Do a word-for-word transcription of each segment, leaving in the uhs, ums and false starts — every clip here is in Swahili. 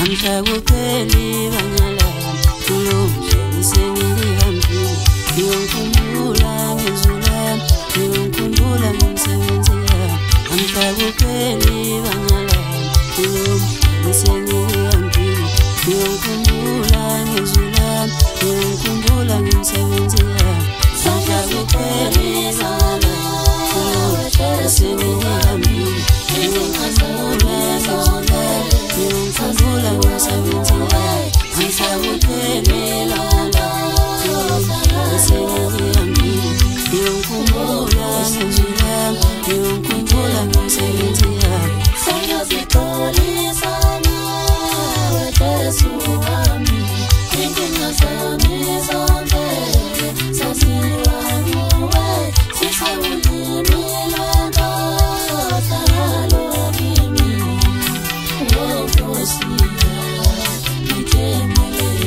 amhlakupeli banyala kulomhle ngisengihambile ngiyokhumbula ngizula ngiyokhumbula ngomsebenzi wami amhlakupeli banyala kulomhle ngisengihambile ngiyokhumbula ngizula ngiyokhumbula ngomsebenzi wami amhlakupeli banyala kulomhle ngisengihambile ngiyokhumbula ngizula ngiyokhumbula ngomsebenzi wami amhlakupeli banyala ngisengihambile ngiyokhumbula ngizula ngiyokhumbula ngomsebenzi wami Sayozixolisa nawe Jesu wami inkinga zami zonke zaziwa nguwe sisawulimi lwenkohlakalo kimi Nkosi ngithembele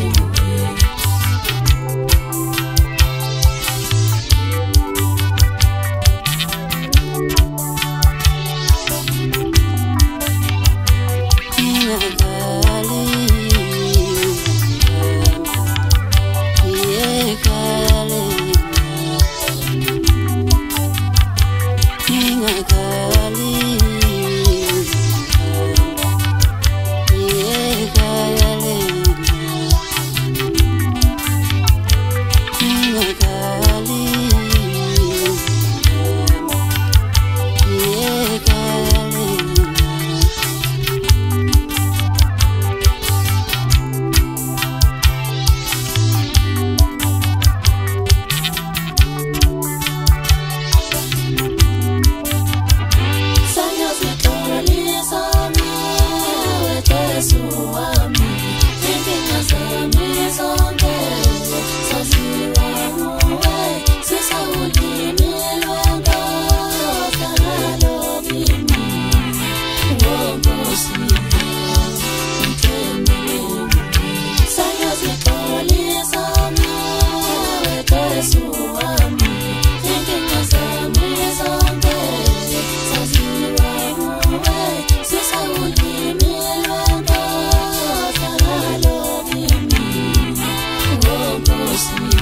see